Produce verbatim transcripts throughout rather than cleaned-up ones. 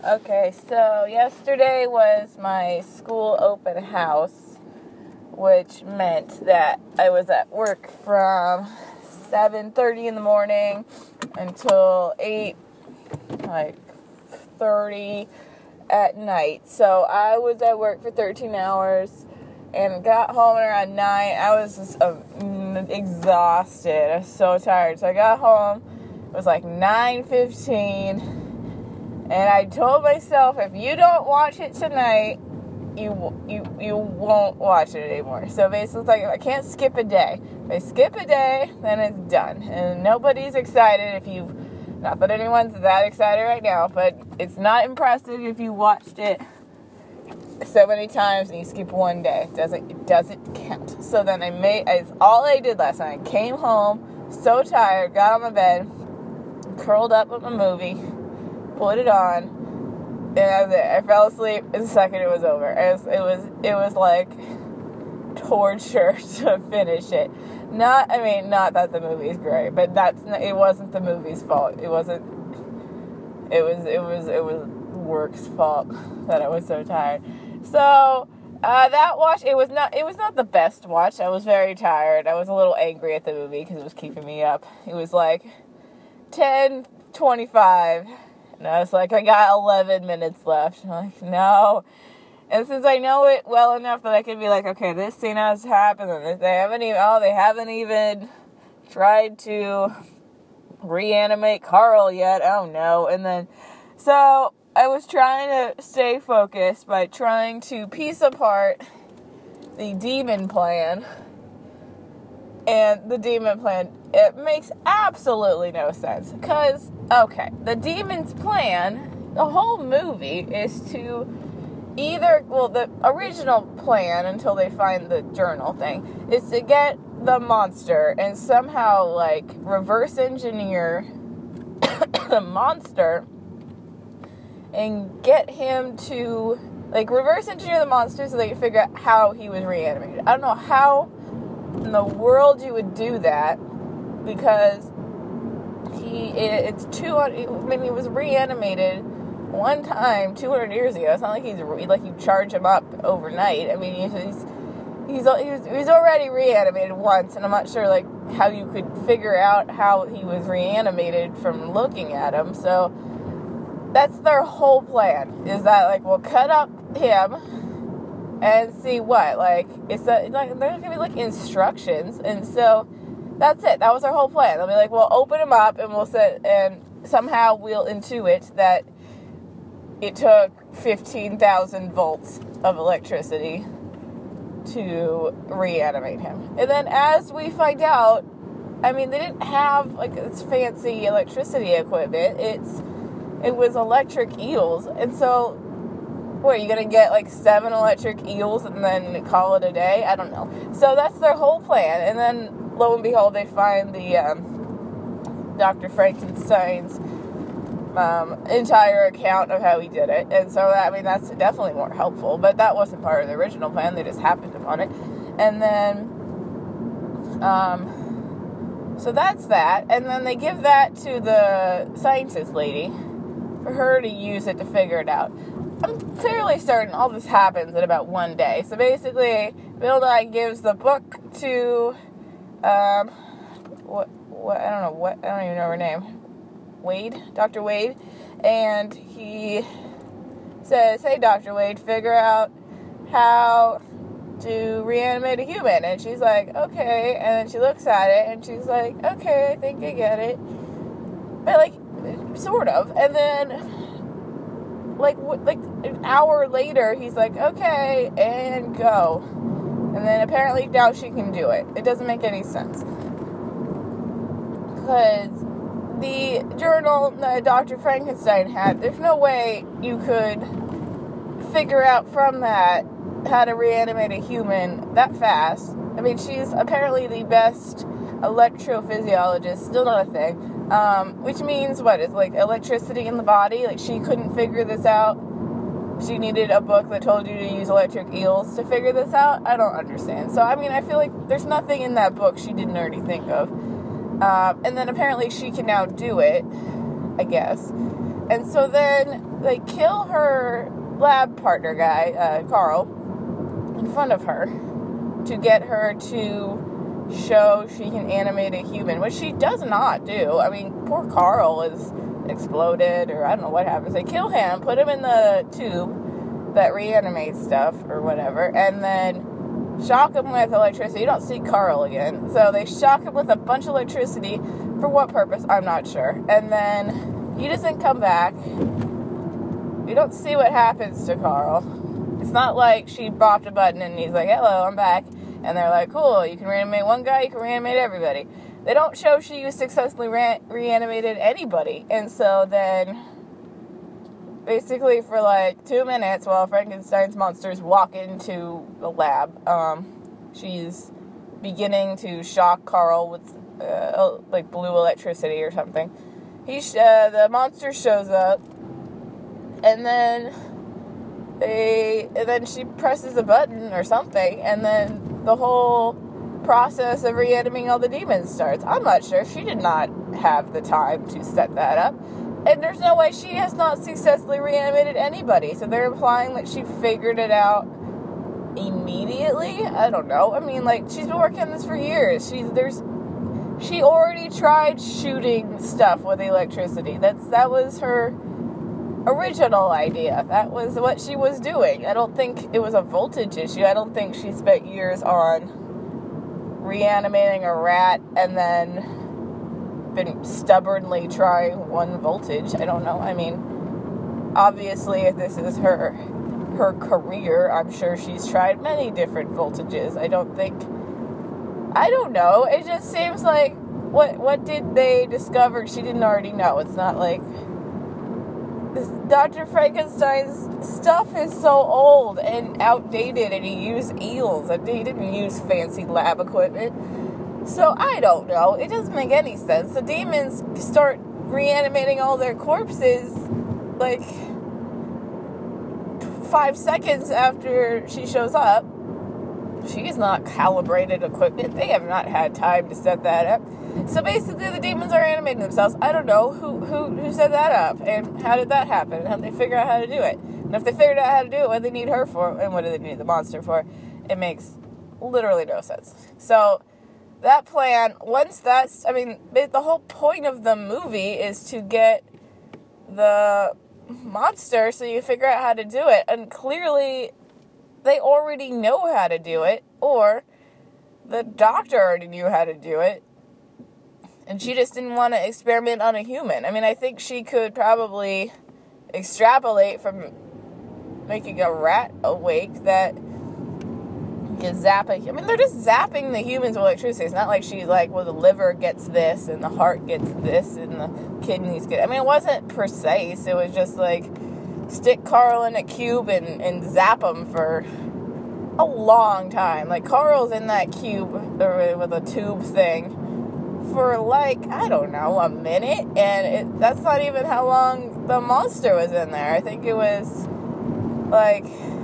Okay, so yesterday was my school open house, which meant that I was at work from seven thirty in the morning until eight, like, thirty at night. So I was at work for thirteen hours and got home around nine. I was just uh, exhausted. I was so tired. So I got home. It was like nine fifteen. And I told myself, if you don't watch it tonight, you you you won't watch it anymore. So basically, it's like, if I can't skip a day. If I skip a day, then it's done. And nobody's excited if you, not that anyone's that excited right now, but it's not impressive if you watched it so many times and you skip one day. It doesn't, it doesn't count. So then I made, it's all I did last night. I came home, so tired, got on my bed, curled up with my movie, put it on, and that was it. I fell asleep the second it was over. It was, it was, it was like torture to finish it. Not, I mean, not that the movie's great, but that's, it wasn't the movie's fault. It wasn't, it was, it was, it was work's fault that I was so tired. So, uh, that watch, it was not, it was not the best watch. I was very tired. I was a little angry at the movie because it was keeping me up. It was like ten twenty-five. And I was like, I got eleven minutes left. I'm like, no. And since I know it well enough that I can be like, okay, this scene has happened, and they haven't even, oh, they haven't even tried to reanimate Carl yet. Oh, no. And then, so I was trying to stay focused by trying to piece apart the demon plan. And the demon plan, it makes absolutely no sense. Because, okay, the demon's plan, the whole movie is to either, well, the original plan, until they find the journal thing, is to get the monster and somehow, like, reverse engineer the monster and get him to, like, reverse engineer the monster so they can figure out how he was reanimated. I don't know how in the world you would do that, because he, it's two hundred, I mean, he was reanimated one time two hundred years ago. It's not like he's, like you charge him up overnight. I mean, he's, he's, he's, he's already reanimated once, and I'm not sure, like, how you could figure out how he was reanimated from looking at him. So that's their whole plan, is that, like, we'll cut up him and see what, like, it's, a, it's like, there's gonna be, like, instructions, and so that's it. That was our whole plan. They'll be like, we'll open him up, and we'll sit, and somehow we'll intuit that it took fifteen thousand volts of electricity to reanimate him. And then as we find out, I mean, they didn't have, like, this fancy electricity equipment. It's, it was electric eels, and so what, are you going to get, like, seven electric eels and then call it a day? I don't know. So that's their whole plan. And then, lo and behold, they find the um, Doctor Frankenstein's um, entire account of how he did it. And so, I mean, that's definitely more helpful. But that wasn't part of the original plan. They just happened upon it. And then, um, so that's that. And then they give that to the scientist lady for her to use it to figure it out. I'm fairly certain all this happens in about one day. So basically, Bill Nye gives the book to, um, what, what, I don't know, what, I don't even know her name, Wade, Doctor Wade, and he says, hey, Doctor Wade, figure out how to reanimate a human. And she's like, okay, and then she looks at it, and she's like, okay, I think I get it, but, like, sort of, and then, like, like an hour later, he's like, okay, and go. And then apparently now she can do it. It doesn't make any sense. Because the journal that Doctor Frankenstein had, there's no way you could figure out from that how to reanimate a human that fast. I mean, she's apparently the best electrophysiologist, still not a thing. Um, which means, what, is, like, electricity in the body? Like, she couldn't figure this out? She needed a book that told you to use electric eels to figure this out? I don't understand. So, I mean, I feel like there's nothing in that book she didn't already think of. Um, and then apparently she can now do it, I guess. And so then they kill her lab partner guy, uh, Carl, in front of her to get her to show she can animate a human, which she does not do. I mean, poor Carl is exploded, or I don't know what happens. They kill him, put him in the tube that reanimates stuff or whatever, and then shock him with electricity. You don't see Carl again. So they shock him with a bunch of electricity. For what purpose? I'm not sure. And then he doesn't come back. You don't see what happens to Carl. It's not like she bopped a button and he's like, hello, I'm back. And they're like, cool, you can reanimate one guy, you can reanimate everybody. They don't show she successfully re- reanimated anybody. And so then, basically for like two minutes while Frankenstein's monsters walk into the lab, um, she's beginning to shock Carl with uh, like blue electricity or something. He sh- uh, the monster shows up, and then they and then she presses a button or something, and then the whole process of reanimating all the demons starts. I'm not sure. She did not have the time to set that up. And there's no way she has not successfully reanimated anybody. So they're implying that she figured it out immediately. I don't know. I mean, like, she's been working on this for years. She's there's she already tried shooting stuff with electricity. That's that was her original idea. That was what she was doing. I don't think it was a voltage issue. I don't think she spent years on reanimating a rat and then been stubbornly trying one voltage. I don't know. I mean, obviously, if this is her her career, I'm sure she's tried many different voltages. I don't think I don't know. It just seems like what what did they discover she didn't already know? It's not like this Doctor Frankenstein's stuff is so old and outdated, and he used eels, and he didn't use fancy lab equipment. So, I don't know. It doesn't make any sense. The demons start reanimating all their corpses, like, five seconds after she shows up. She's not calibrated equipment. They have not had time to set that up. So, basically, the demons are animating themselves. I don't know who, who, who set that up, and how did that happen, and how did they figure out how to do it. And if they figured out how to do it, what do they need her for, and what do they need the monster for? It makes literally no sense. So, that plan, once that's, I mean, the whole point of the movie is to get the monster so you figure out how to do it. And clearly, they already know how to do it, or the doctor already knew how to do it, and she just didn't want to experiment on a human. I mean, I think she could probably extrapolate from making a rat awake that you zap a, I mean, they're just zapping the humans with electricity. It's not like she's like, well, the liver gets this, and the heart gets this, and the kidneys get... I mean, it wasn't precise. It was just like, stick Carl in a cube and, and zap him for a long time. Like, Carl's in that cube with a tube thing for, like, I don't know, a minute, and it, that's not even how long the monster was in there. I think it was, like...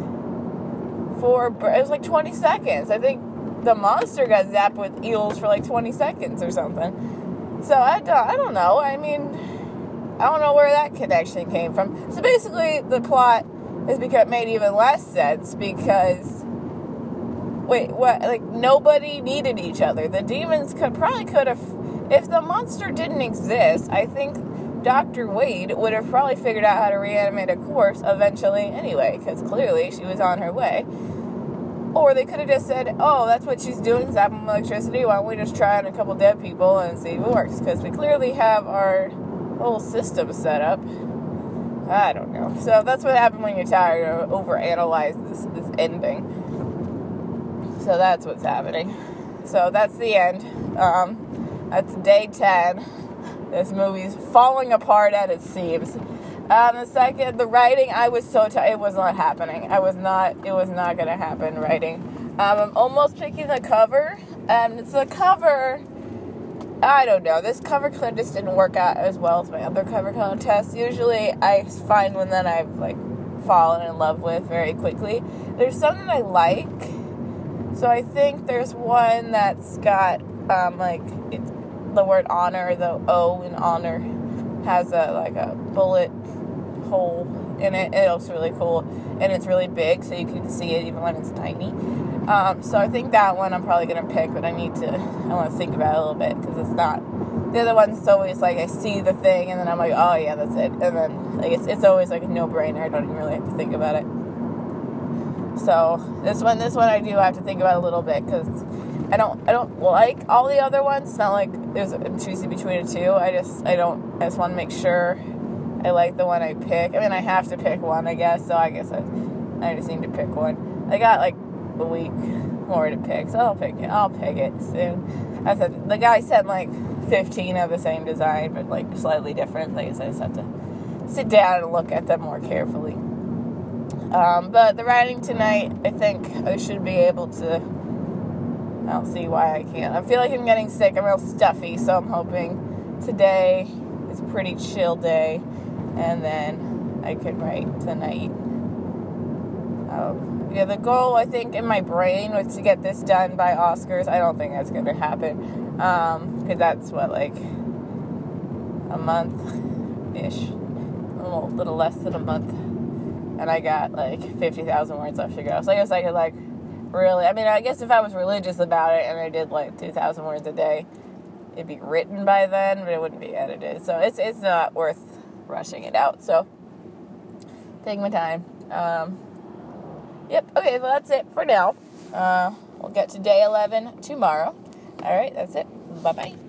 For, it was like twenty seconds. I think the monster got zapped with eels for like twenty seconds or something. So I don't, I don't know. I mean, I don't know where that connection came from. So basically, the plot is because it made even less sense because wait, what? Like nobody needed each other. The demons could probably could have. If the monster didn't exist, I think Doctor Wade would have probably figured out how to reanimate a corpse eventually anyway, because clearly she was on her way. Or they could have just said, oh, that's what she's doing, zapping electricity, why don't we just try on a couple dead people and see if it works, because we clearly have our whole system set up. I don't know. So that's what happened when you're tired of overanalyze this, this ending. So that's what's happening. So that's the end. Um, that's day ten. This movie's falling apart at its seams. Um, the second, the writing, I was so tired. It was not happening. I was not, it was not going to happen, writing. Um, I'm almost picking the cover. Um, it's the cover, I don't know. This cover just didn't work out as well as my other cover contests. Usually, I find one that I've, like, fallen in love with very quickly. There's some that I like. So I think there's one that's got, um, like, it's the word honor, the O in honor, has a, like, a bullet hole in it. It looks really cool, and it's really big, so you can see it even when it's tiny. Um, so I think that one I'm probably going to pick, but I need to, I want to think about it a little bit, because it's not, the other one's it's always like, I see the thing, and then I'm like, oh yeah, that's it, and then, like, it's, it's always like a no-brainer. I don't even really have to think about it. So, this one, this one I do have to think about a little bit, because I don't, I don't like all the other ones. It's not like there's, I'm choosing between the two. I just, I don't, I just want to make sure I like the one I pick. I mean, I have to pick one, I guess, so I guess I, I just need to pick one. I got, like, a week more to pick, so I'll pick it. I'll pick it soon. I said, the guy sent, like, fifteen of the same design, but, like, slightly different. Like I said, I just have to sit down and look at them more carefully. Um, but the riding tonight, I think I should be able to. I don't see why I can't. I feel like I'm getting sick. I'm real stuffy, so I'm hoping today is a pretty chill day, and then I could ride tonight. Um, yeah, the goal, I think, in my brain was to get this done by Oscars. I don't think that's going to happen, um, because that's, what, like, a month-ish, a little, little less than a month, and I got, like, fifty thousand words left to go, so I guess I could, like, really, I mean, I guess if I was religious about it, and I did, like, two thousand words a day, it'd be written by then, but it wouldn't be edited, so it's, it's not worth rushing it out, so, take my time. um, Yep, okay, well, that's it for now. Uh, we'll get to day eleven tomorrow. All right, that's it. Bye-bye.